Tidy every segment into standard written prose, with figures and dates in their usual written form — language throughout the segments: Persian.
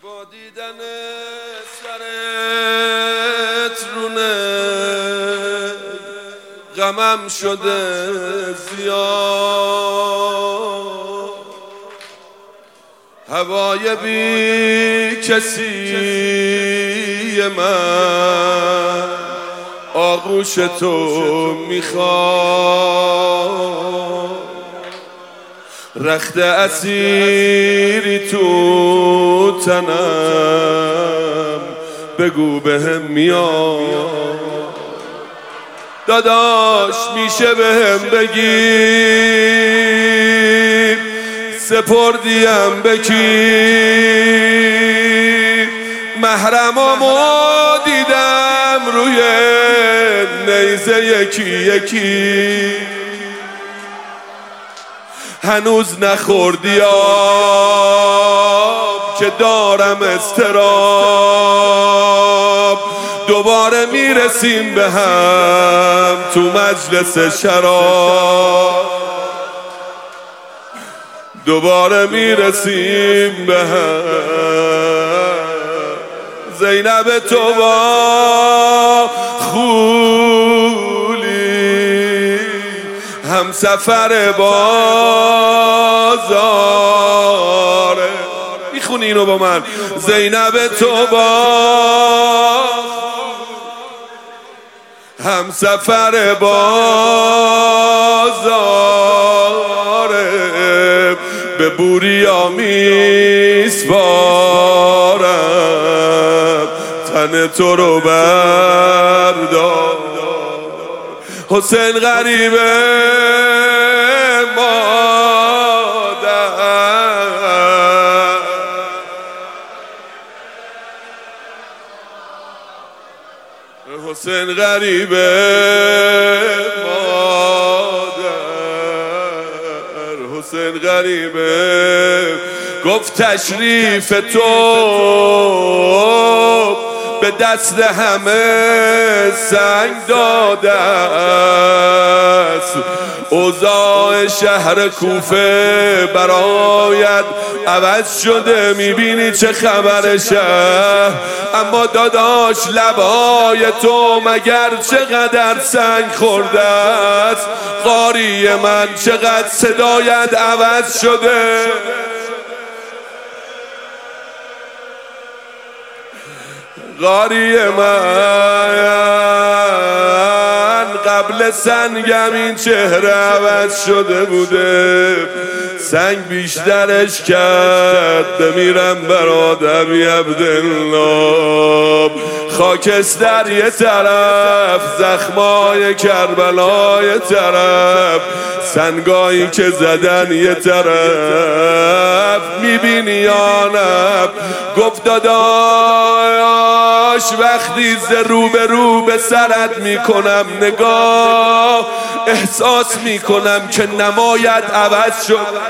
با دیدن سرت رونه غمم شده زیاد، هوای بی کسی من آغوش تو میخواد، رخت اسیری تو تنم بگو بهم میاد، داداش میشه بهم بگی سپردیم به کی؟ محرمامو دیدم روی نیزه یکی یکی، هنوز نخوردی آب که دارم اضطراب، دوباره میرسیم به هم تو مجلس شراب، دوباره میرسیم به هم. زینب تو با خولی هم سفر بازاره، میخونی اینو با من؟ زینب تو با هم سفر بازاره، به بوریا میسپارم تن تو رو بردار. حسین غریبه مادر، حسین غریبه مادر، حسین غریبه گفت تشریف تو به دست همه سنگ داده است، اوضاع شهر کوفه برایت عوض شده، میبینی چه خبرشه؟ اما داداش لبای تو مگر چقدر سنگ خورده است؟ قاری من چقدر صدایت عوض شده؟ قاری من قبل سنگم این چهره عوض شده بوده، سنگ بیشترش کرد، بمیرم برادمی عبدالله، خاکستر یه طرف، زخمای کربلا یه طرف، سنگایی که زدن یه طرف، میبینی یا نه؟ گفت داداش وقتی ز رو به رو به سرت میکنم نگاه، احساس میکنم که نمایت عوض شد.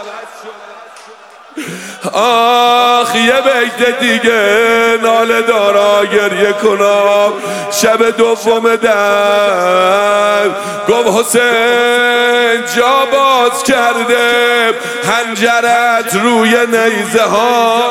آخ یه بیت دیگه ناله دارا گریه کنم. شب دوم در گفت حسین جا باز کرده حنجرت روی نیزه ها،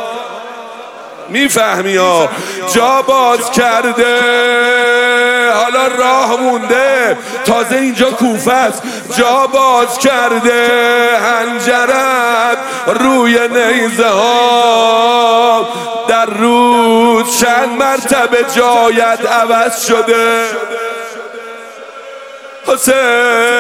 میفهمی ها؟ جا باز کرده، حالا راه مونده، تازه اینجا کوفه است، جا باز کرده حنجرت روی نیزه ها، در روز چند مرتبه جایت عوض شده. حسین